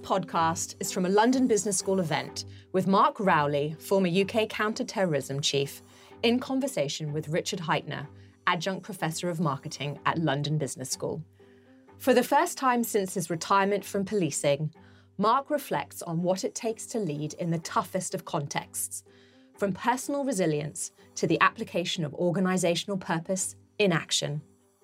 podcast is from a London Business School event with Mark Rowley, former UK counter-terrorism chief, in conversation with Richard Heitner, adjunct professor of marketing at London Business School. For the first time since his retirement from policing, Mark reflects on what it takes to lead in the toughest of contexts, from personal resilience to the application of organisational purpose in action.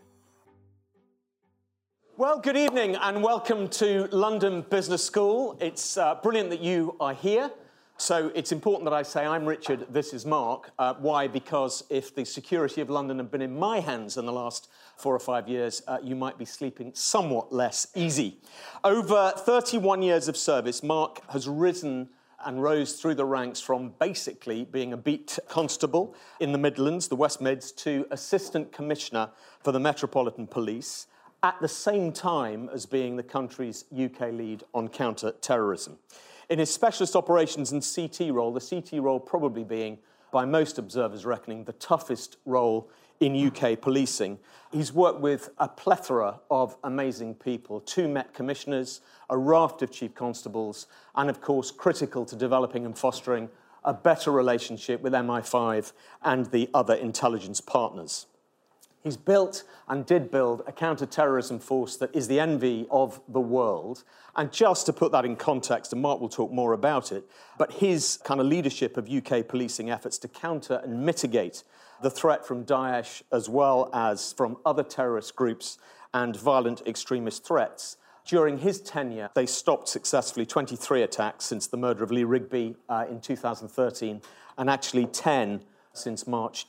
Well, good evening and welcome to London Business School. It's brilliant that you are here. So it's important that I say I'm Richard, this is Mark. Why? Because if the security of London had been in my hands in the last 4 or 5 years, you might be sleeping somewhat less easy. Over 31 years of service, Mark has risen and rose through the ranks from basically being a beat constable in the Midlands, the West Mids, to Assistant Commissioner for the Metropolitan Police, at the same time as being the country's UK lead on counter-terrorism. In his specialist operations and CT role, the CT role probably being, by most observers reckoning, the toughest role in UK policing, he's worked with a plethora of amazing people, 2 Met Commissioners, a raft of Chief Constables, and of course critical to developing and fostering a better relationship with MI5 and the other intelligence partners. He's built and did build a counter-terrorism force that is the envy of the world. And just to put that in context, and Mark will talk more about it, but his kind of leadership of UK policing efforts to counter and mitigate the threat from Daesh as well as from other terrorist groups and violent extremist threats. During his tenure, they stopped successfully 23 attacks since the murder of Lee Rigby in 2013, and actually 10 since March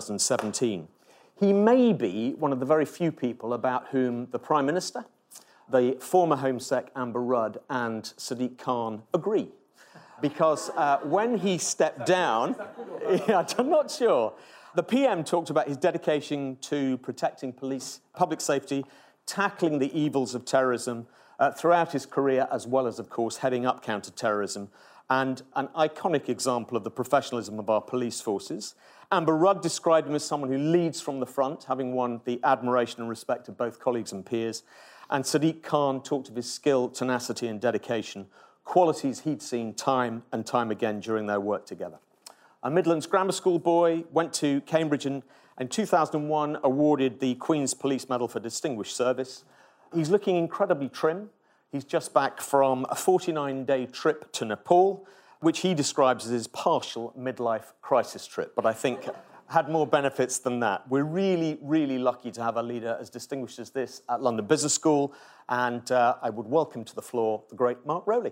2017. He may be one of the very few people about whom the Prime Minister, the former Home Sec Amber Rudd and Sadiq Khan agree. Because when he stepped down, I'm not sure, the PM talked about his dedication to protecting police, public safety, tackling the evils of terrorism throughout his career, as well as, of course, heading up counter-terrorism, and an iconic example of the professionalism of our police forces. Amber Rudd described him as someone who leads from the front, having won the admiration and respect of both colleagues and peers. And Sadiq Khan talked of his skill, tenacity and dedication, qualities he'd seen time and time again during their work together. A Midlands grammar school boy, went to Cambridge and in 2001 awarded the Queen's Police Medal for Distinguished Service. He's looking incredibly trim. He's just back from a 49-day trip to Nepal, which he describes as his partial midlife crisis trip, but I think had more benefits than that. We're really, really lucky to have a leader as distinguished as this at London Business School, and I would welcome to the floor the great Mark Rowley.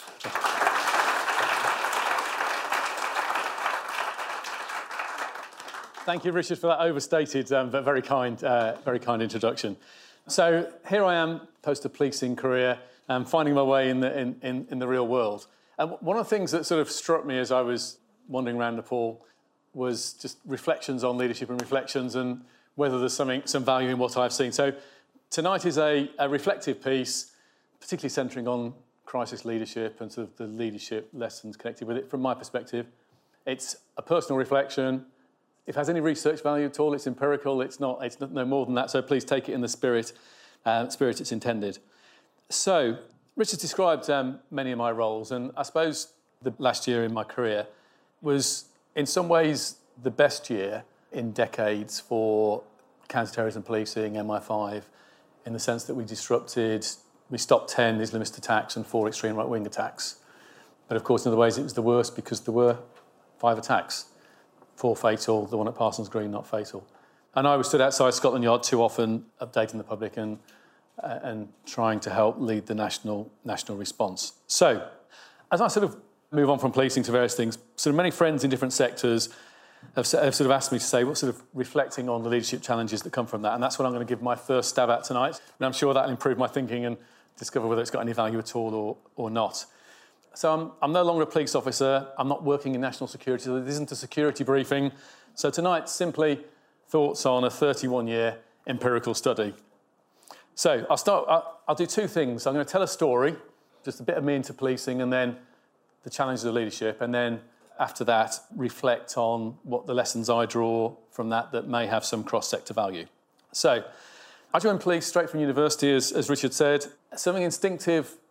Thank you, Richard, for that overstated but very kind introduction. So here I am, post a policing career, finding my way in the real world. And one of the things that sort of struck me as I was wandering around Nepal was just reflections on leadership and reflections and whether there's some value in what I've seen. So tonight is a reflective piece, particularly centring on crisis leadership and sort of the leadership lessons connected with it from my perspective. It's a personal reflection. If it has any research value at all, it's empirical. It's no more than that. So please take it in the spirit it's intended. So Richard described many of my roles, and I suppose the last year in my career was in some ways the best year in decades for counter-terrorism policing, MI5, in the sense that we stopped 10 Islamist attacks and 4 extreme right-wing attacks. But of course, in other ways, it was the worst because there were 5 attacks, 4 fatal, the one at Parsons Green not fatal. And I was stood outside Scotland Yard too often, updating the public and trying to help lead the national response. So, as I sort of move on from policing to various things, sort of many friends in different sectors have sort of asked me to say what sort of reflecting on the leadership challenges that come from that, and that's what I'm going to give my first stab at tonight. And I'm sure that'll improve my thinking and discover whether it's got any value at all or not. So I'm no longer a police officer. I'm not working in national security. So this isn't a security briefing. So tonight, simply thoughts on a 31-year empirical study. So I'll do 2 things. I'm going to tell a story, just a bit of me into policing, and then the challenges of leadership, and then after that, reflect on what the lessons I draw from that may have some cross-sector value. So I joined police straight from university, as Richard said. Something instinctive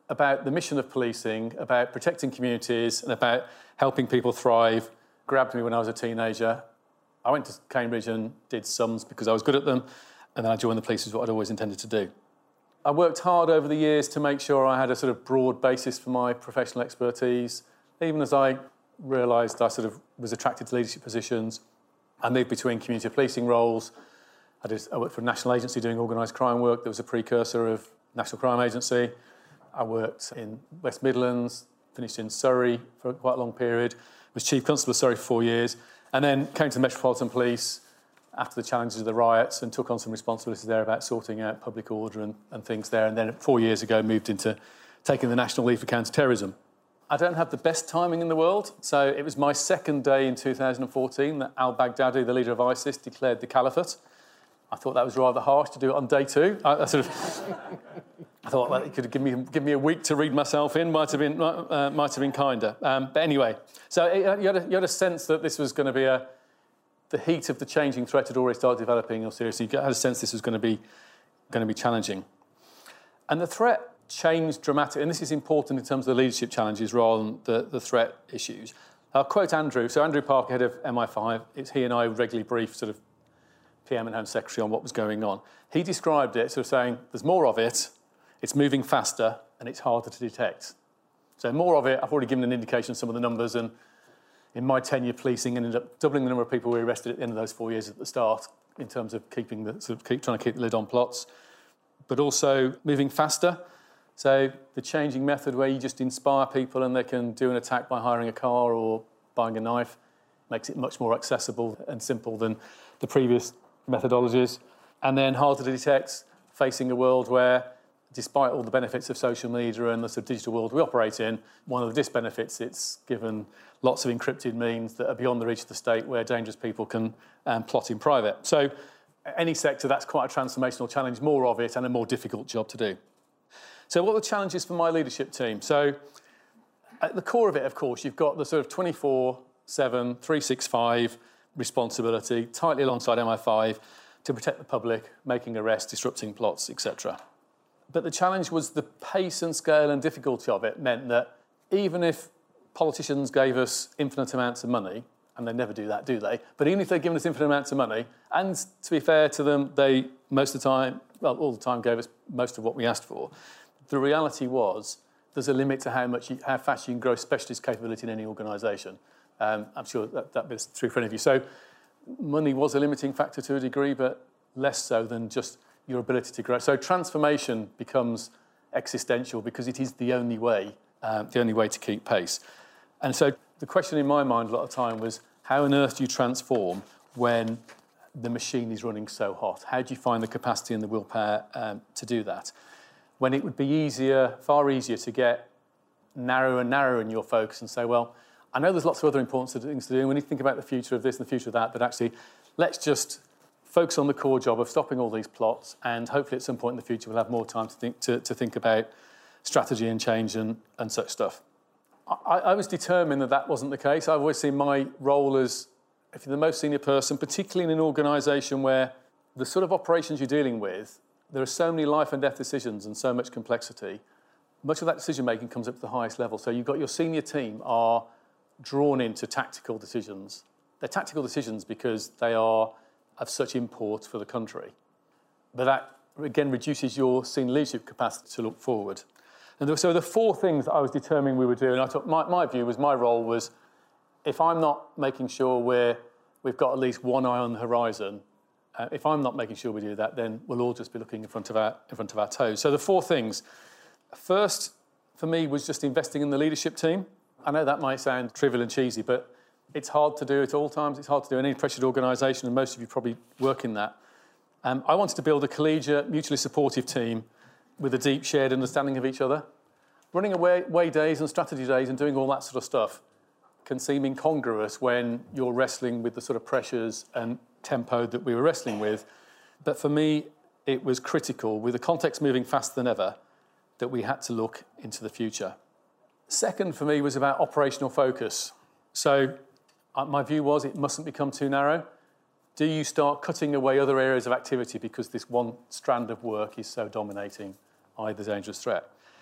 about the mission of policing, about protecting communities and about helping people thrive grabbed me when I was a teenager. I went to Cambridge and did sums because I was good at them, and then I joined the police, which is what I'd always intended to do. I worked hard over the years to make sure I had a sort of broad basis for my professional expertise. Even as I realised I sort of was attracted to leadership positions, I moved between community policing roles. I worked for a national agency doing organised crime work. There was a precursor of National Crime Agency. I worked in West Midlands, finished in Surrey for quite a long period, was Chief Constable of Surrey for 4 years, and then came to the Metropolitan Police after the challenges of the riots and took on some responsibilities there about sorting out public order and things there. And then 4 years ago moved into taking the National Lead for Counter-Terrorism. I don't have the best timing in the world, so it was my second day in 2014 that al-Baghdadi, the leader of ISIS, declared the caliphate. I thought that was rather harsh to do it on day two. I thought that it could give me a week to read myself in. Might have been kinder. But anyway, so you had a sense that this was going to be the heat of the changing threat had already started developing. Or seriously, you had a sense this was going to be challenging, and the threat changed dramatically. And this is important in terms of the leadership challenges rather than the threat issues. I'll quote Andrew. So Andrew Parker, head of MI5. It's he and I regularly brief sort of PM and Home Secretary on what was going on. He described it sort of saying, there's more of it, it's moving faster, and it's harder to detect. So more of it, I've already given an indication of some of the numbers, and in my tenure, policing ended up doubling the number of people we arrested at the end of those 4 years at the start in terms of trying to keep the lid on plots, but also moving faster. So the changing method where you just inspire people and they can do an attack by hiring a car or buying a knife makes it much more accessible and simple than the previous methodologies. And then harder to detect, facing a world where, despite all the benefits of social media and the sort of digital world we operate in, one of the disbenefits, it's given lots of encrypted means that are beyond the reach of the state where dangerous people can plot in private. So any sector, that's quite a transformational challenge, more of it and a more difficult job to do. So what are the challenges for my leadership team? So at the core of it, of course, you've got the sort of 24/7, 365 responsibility, tightly alongside MI5, to protect the public, making arrests, disrupting plots, etc. But the challenge was the pace and scale and difficulty of it meant that even if politicians gave us infinite amounts of money, and they never do that, do they? But even if they'd given us infinite amounts of money, and to be fair to them, they most of the time, well, all the time gave us most of what we asked for, the reality was there's a limit to how fast you can grow specialist capability in any organisation. I'm sure that bit's true for any of you. So money was a limiting factor to a degree, but less so than just your ability to grow. So transformation becomes existential because it is the only way to keep pace. And so the question in my mind a lot of the time was, how on earth do you transform when the machine is running so hot? How do you find the capacity and the willpower to do that? When it would be far easier to get narrower and narrower in your focus and say, well, I know there's lots of other important things to do. We need to think about the future of this and the future of that, but actually, let's just focus on the core job of stopping all these plots, and hopefully at some point in the future we'll have more time to think about strategy and change and such stuff. I was determined that wasn't the case. I've always seen my role as, if you're the most senior person, particularly in an organisation where the sort of operations you're dealing with, there are so many life and death decisions and so much complexity, much of that decision-making comes up to the highest level. So you've got your senior team are drawn into tactical decisions. They're tactical decisions because they are of such import for the country. But that, again, reduces your senior leadership capacity to look forward. And so the four things that I was determining we would do, and I thought my view was, my role was, if I'm not making sure we've got at least one eye on the horizon, if I'm not making sure we do that, then we'll all just be looking in front of our toes. So the four things. First, for me, was just investing in the leadership team. I know that might sound trivial and cheesy, but it's hard to do at all times. It's hard to do in any pressured organisation, and most of you probably work in that. I wanted to build a collegiate, mutually supportive team with a deep shared understanding of each other. Running away days and strategy days and doing all that sort of stuff can seem incongruous when you're wrestling with the sort of pressures and tempo that we were wrestling with. But for me, it was critical, with the context moving faster than ever, that we had to look into the future. Second, for me, was about operational focus. So my view was it mustn't become too narrow. Do you start cutting away other areas of activity because this one strand of work is so dominating, i.e. the dangerous threat?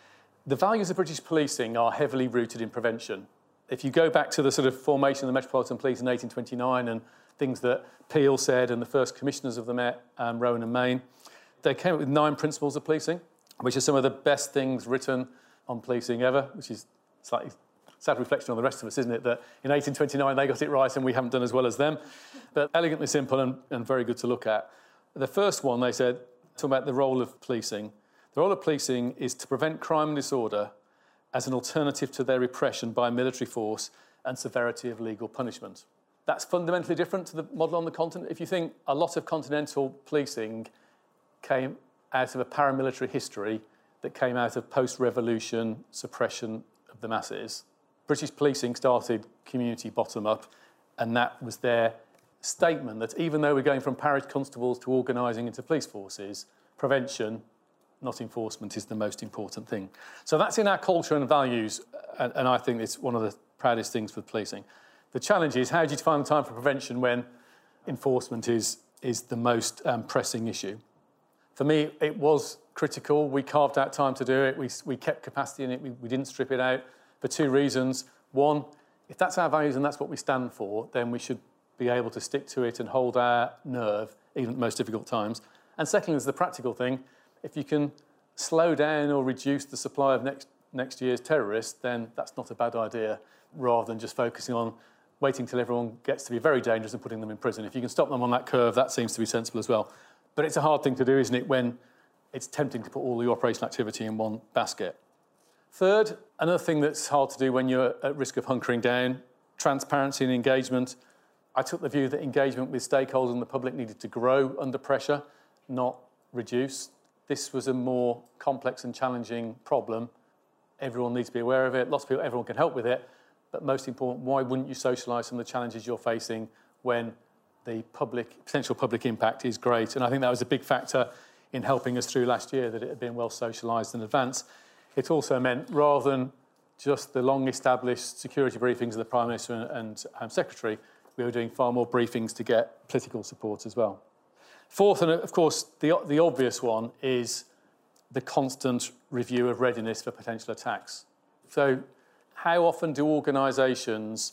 The values of British policing are heavily rooted in prevention. If you go back to the sort of formation of the Metropolitan Police in 1829 and things that Peel said and the first commissioners of the Met, Rowan and Main, they came up with 9 principles of policing, which are some of the best things written on policing ever, which is slightly sad reflection on the rest of us, isn't it, that in 1829 they got it right and we haven't done as well as them. But elegantly simple and very good to look at. The first one, they said, talking about the role of policing. The role of policing is to prevent crime and disorder as an alternative to their repression by military force and severity of legal punishment. That's fundamentally different to the model on the continent. If you think a lot of continental policing came out of a paramilitary history that came out of post-revolution suppression of the masses, British policing started community bottom-up, and that was their statement that even though we're going from parish constables to organising into police forces, prevention, not enforcement, is the most important thing. So that's in our culture and values, and I think it's one of the proudest things with policing. The challenge is, how do you find the time for prevention when enforcement is the most pressing issue? For me, it was critical. We carved out time to do it. We kept capacity in it. We didn't strip it out for 2 reasons. One, if that's our values and that's what we stand for, then we should be able to stick to it and hold our nerve, even at the most difficult times. And secondly, is the practical thing. If you can slow down or reduce the supply of next year's terrorists, then that's not a bad idea, rather than just focusing on waiting till everyone gets to be very dangerous and putting them in prison. If you can stop them on that curve, that seems to be sensible as well. But it's a hard thing to do, isn't it, when it's tempting to put all your operational activity in one basket. Third, another thing that's hard to do when you're at risk of hunkering down, transparency and engagement. I took the view that engagement with stakeholders and the public needed to grow under pressure, not reduce. This was a more complex and challenging problem. Everyone needs to be aware of it. Lots of people, everyone can help with it. But most important, why wouldn't you socialise some of the challenges you're facing when the potential public impact is great? And I think that was a big factor in helping us through last year, that it had been well socialised in advance. It also meant, rather than just the long-established security briefings of the Prime Minister and Home Secretary, we were doing far more briefings to get political support as well. Fourth, and of course, the obvious one is the constant review of readiness for potential attacks. So how often do organisations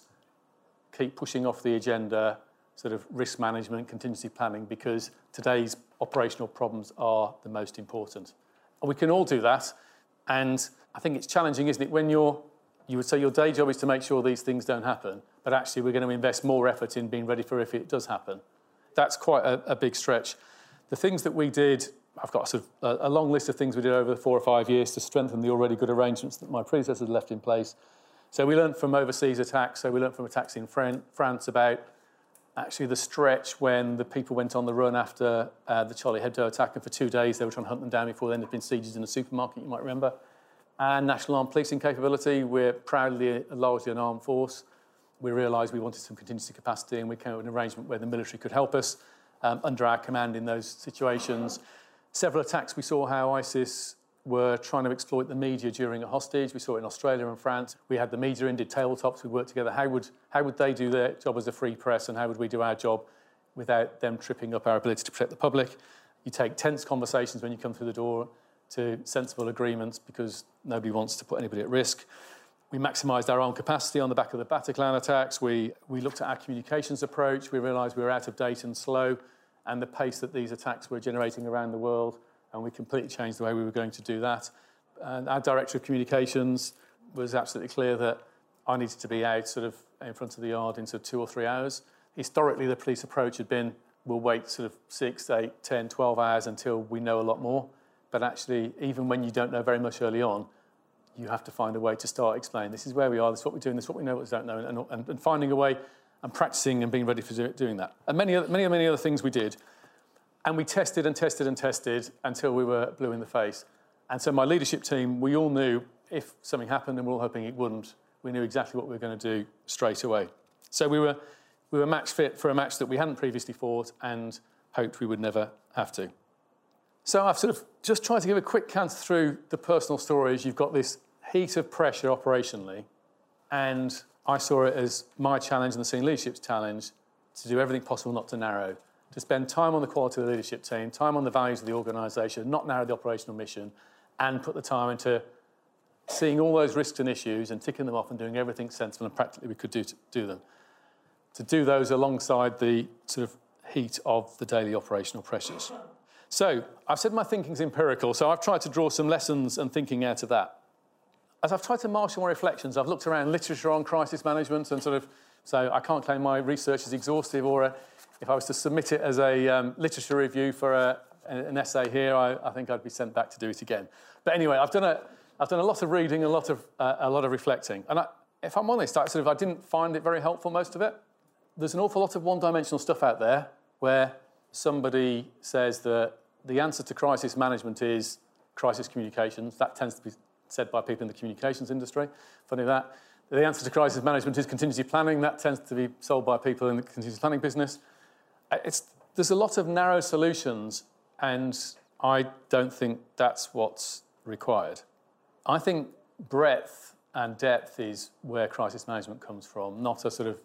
keep pushing off the agenda sort of risk management, contingency planning, because today's operational problems are the most important? And we can all do that. And I think it's challenging, isn't it, when you would say your day job is to make sure these things don't happen, but actually we're going to invest more effort in being ready for if it does happen. That's quite a big stretch. The things that we did, I've got sort of a long list of things we did over the 4 or 5 years to strengthen the already good arrangements that my predecessors left in place. So we learned from overseas attacks. So we learned from attacks in France about actually the stretch when the people went on the run after the Charlie Hebdo attack, and for 2 days they were trying to hunt them down before they ended up in sieges in a supermarket, you might remember. And national armed policing capability, we're proudly largely an armed force. We realised we wanted some contingency capacity, and we came up with an arrangement where the military could help us under our command in those situations. Several attacks, we saw how ISIS were trying to exploit the media during a hostage. We saw it in Australia and France. We had the media in, did tabletops, we worked together. How would they do their job as a free press, and how would we do our job without them tripping up our ability to protect the public? You take tense conversations when you come through the door to sensible agreements, because nobody wants to put anybody at risk. We maximised our own capacity on the back of the Bataclan attacks. We looked at our communications approach. We realised we were out of date and slow, and the pace that these attacks were generating around the world, and we completely changed the way we were going to do that. And our director of communications was absolutely clear that I needed to be out sort of in front of the yard in sort of 2 or 3 hours. Historically, the police approach had been, we'll wait sort of 6, 8, 10, 12 hours until we know a lot more. But actually, even when you don't know very much early on, you have to find a way to start explaining, this is where we are, this is what we're doing, this is what we know, what we don't know, and finding a way and practicing and being ready for doing that. And many other things we did. And we tested and tested and tested until we were blue in the face. And so my leadership team, we all knew if something happened, and we're all hoping it wouldn't, we knew exactly what we were going to do straight away. So we were match fit for a match that we hadn't previously fought and hoped we would never have to. So I've sort of just tried to give a quick canter through the personal stories. You've got this heat of pressure operationally, and I saw it as my challenge and the senior leadership's challenge to do everything possible not to narrow, to spend time on the quality of the leadership team, time on the values of the organisation, not narrow the operational mission, and put the time into seeing all those risks and issues and ticking them off and doing everything sensible and practically we could do to do them. To do those alongside the sort of heat of the daily operational pressures. So I've said my thinking's empirical, so I've tried to draw some lessons and thinking out of that. As I've tried to marshal my reflections, I've looked around literature on crisis management and so I can't claim my research is exhaustive or if I was to submit it as a literature review for an essay here, I think I'd be sent back to do it again. But anyway, I've done a lot of reading, a lot of reflecting. And if I'm honest, I didn't find it very helpful, most of it. There's an awful lot of one-dimensional stuff out there where somebody says that the answer to crisis management is crisis communications. That tends to be said by people in the communications industry. Funny that. The answer to crisis management is contingency planning. That tends to be sold by people in the contingency planning business. There's a lot of narrow solutions, and I don't think that's what's required. I think breadth and depth is where crisis management comes from, not a sort of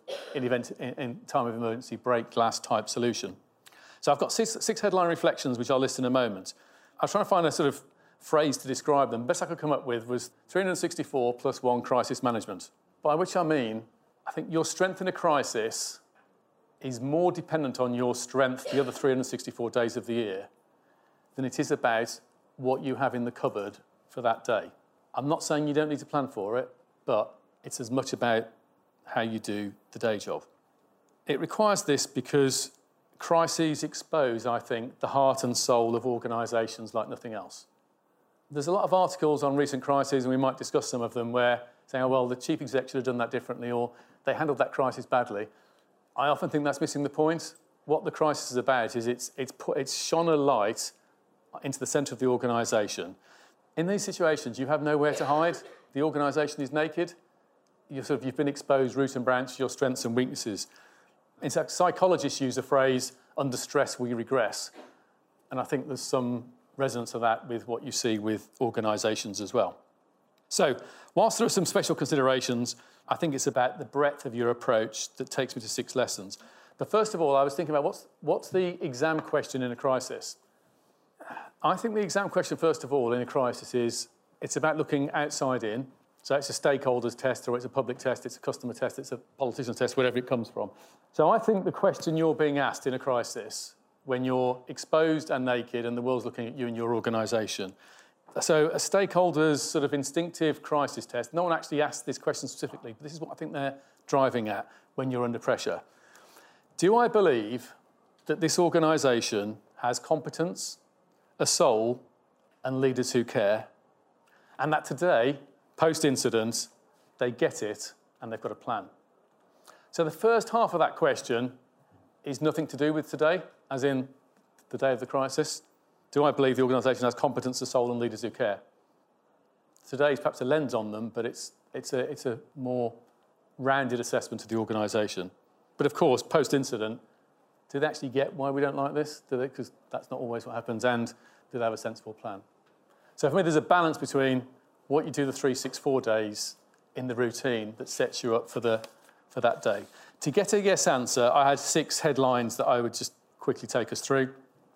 in time of emergency break glass type solution. So I've got six headline reflections, which I'll list in a moment. I was trying to find a sort of phrase to describe them. The best I could come up with was 364 plus 1 crisis management, by which I mean, I think your strength in a crisis is more dependent on your strength the other 364 days of the year than it is about what you have in the cupboard for that day. I'm not saying you don't need to plan for it, but it's as much about how you do the day job. It requires this because crises expose, I think, the heart and soul of organisations like nothing else. There's a lot of articles on recent crises, and we might discuss some of them, where saying, oh, well, the chief exec should have done that differently, or they handled that crisis badly. I often think that's missing the point. What the crisis is about is it's shone a light into the centre of the organisation. In these situations, you have nowhere to hide. The organisation is naked. You've been exposed root and branch, your strengths and weaknesses. In fact, psychologists use the phrase, under stress we regress. And I think there's some resonance of that with what you see with organisations as well. So, whilst there are some special considerations, I think it's about the breadth of your approach that takes me to 6 lessons. But first of all, I was thinking about what's the exam question in a crisis? I think the exam question, first of all, in a crisis is it's about looking outside in. So it's a stakeholders test, or it's a public test, it's a customer test, it's a politician test, wherever it comes from. So I think the question you're being asked in a crisis, when you're exposed and naked and the world's looking at you and your organisation. So a stakeholder's sort of instinctive crisis test, no one actually asked this question specifically, but this is what I think they're driving at when you're under pressure. Do I believe that this organisation has competence, a soul, and leaders who care, and that today, post-incident, they get it and they've got a plan? So the first half of that question is nothing to do with today, as in the day of the crisis. Do I believe the organisation has competence, a soul, and leaders who care? Today is perhaps a lens on them, but it's a more rounded assessment of the organisation. But of course, post-incident, do they actually get why we don't like this? Do they? Because that's not always what happens. And do they have a sensible plan? So for me, there's a balance between what you do the 364 days in the routine that sets you up for that day. To get a yes answer, I had 6 headlines that I would just quickly take us through.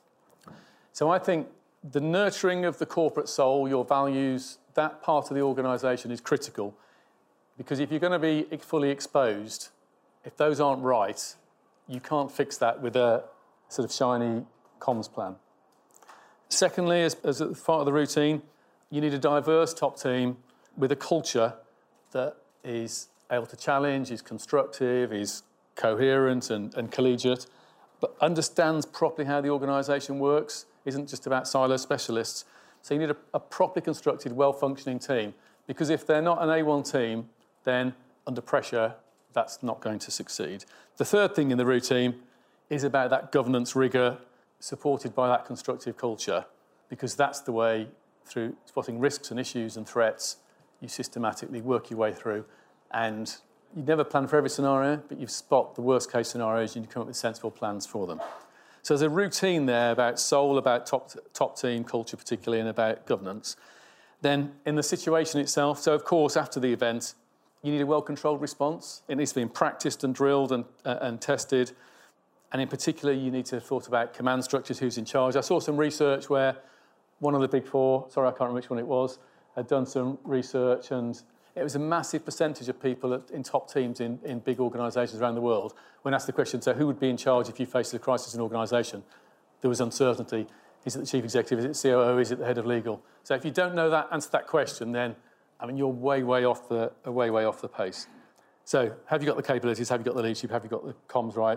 So I think the nurturing of the corporate soul, your values, that part of the organisation is critical, because if you're going to be fully exposed, if those aren't right, you can't fix that with a sort of shiny comms plan. Secondly, as part of the routine, you need a diverse top team with a culture that is able to challenge, is constructive, is coherent and collegiate, but understands properly how the organisation works, isn't just about silo specialists. So you need a properly constructed, well-functioning team, because if they're not an A1 team, then under pressure, that's not going to succeed. The third thing in the routine is about that governance rigour supported by that constructive culture, because that's the way, through spotting risks and issues and threats, you systematically work your way through. And you never plan for every scenario, but you spot the worst case scenarios and you come up with sensible plans for them. So there's a routine there about soul, about top team culture particularly, and about governance. Then in the situation itself, so of course after the event, you need a well-controlled response. It needs to be practiced and drilled and tested. And in particular, you need to have thought about command structures, who's in charge. I saw some research where one of the big 4, sorry, I can't remember which one it was, had done some research, and it was a massive percentage of people in top teams in big organisations around the world. When asked the question, so who would be in charge if you faced a crisis in an organisation? There was uncertainty. Is it the chief executive? Is it COO? Is it the head of legal? So if you don't know that, answer that question, then you're way off the pace. So have you got the capabilities? Have you got the leadership? Have you got the comms right?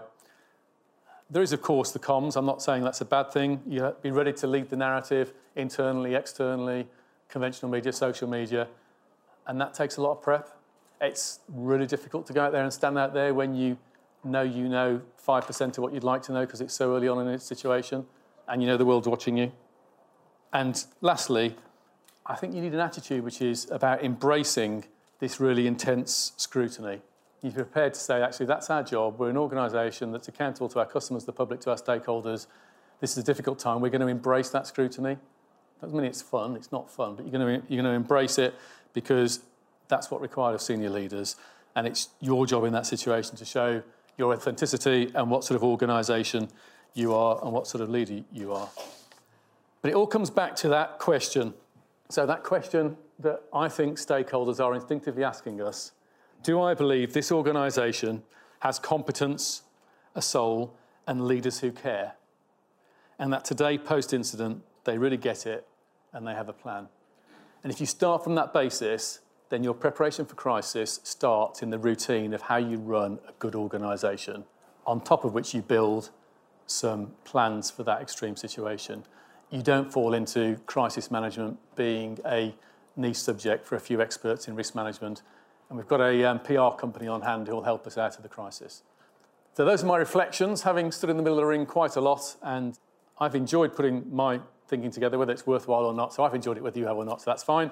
There is, of course, the comms. I'm not saying that's a bad thing. You have to be ready to lead the narrative internally, externally, conventional media, social media, and that takes a lot of prep. It's really difficult to go out there and stand out there when you know 5% of what you'd like to know because it's so early on in its situation, and you know the world's watching you. And lastly, I think you need an attitude which is about embracing this really intense scrutiny. You're prepared to say, actually, that's our job. We're an organisation that's accountable to our customers, the public, to our stakeholders. This is a difficult time. We're going to embrace that scrutiny. Doesn't mean it's fun. It's not fun, but you're going to embrace it because that's what's required of senior leaders, and it's your job in that situation to show your authenticity and what sort of organisation you are and what sort of leader you are. But it all comes back to that question. So that question that I think stakeholders are instinctively asking us: do I believe this organisation has competence, a soul, and leaders who care? And that today, post-incident, they really get it and they have a plan. And if you start from that basis, then your preparation for crisis starts in the routine of how you run a good organisation, on top of which you build some plans for that extreme situation. You don't fall into crisis management being a niche subject for a few experts in risk management. And we've got a PR company on hand who will help us out of the crisis. So those are my reflections, having stood in the middle of the ring quite a lot, and I've enjoyed putting my thinking together, whether it's worthwhile or not. So I've enjoyed it whether you have or not, so that's fine.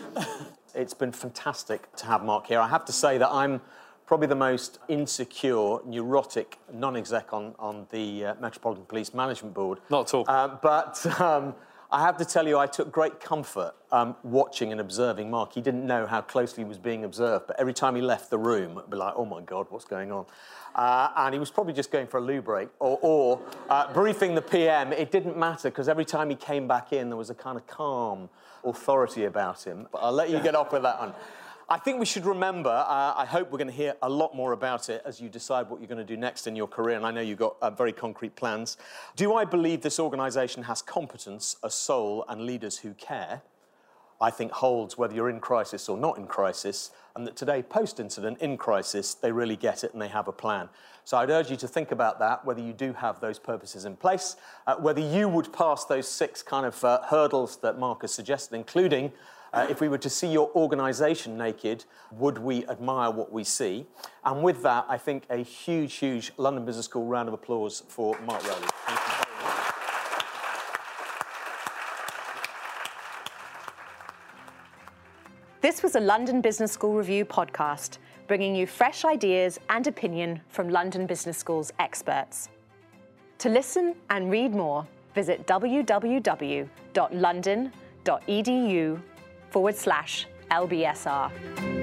It's been fantastic to have Mark here. I have to say that I'm probably the most insecure, neurotic non-exec on the Metropolitan Police Management Board. Not at all. But I have to tell you, I took great comfort watching and observing Mark. He didn't know how closely he was being observed, but every time he left the room, I'd be like, oh my God, what's going on? And he was probably just going for a loo break or briefing the PM. It didn't matter, because every time he came back in, there was a kind of calm authority about him. But I'll let you get off with that one. I think we should remember, I hope we're going to hear a lot more about it as you decide what you're going to do next in your career, and I know you've got very concrete plans. Do I believe this organisation has competence, a soul, and leaders who care? I think holds whether you're in crisis or not in crisis, and that today, post-incident, in crisis, they really get it and they have a plan. So I'd urge you to think about that, whether you do have those purposes in place, whether you would pass those 6 kind of hurdles that Mark has suggested, including if we were to see your organisation naked, would we admire what we see? And with that, I think a huge, huge London Business School round of applause for Mark Rowley. Thank you very much. This was a London Business School Review podcast, bringing you fresh ideas and opinion from London Business School's experts. To listen and read more, visit www.london.edu/LBSR.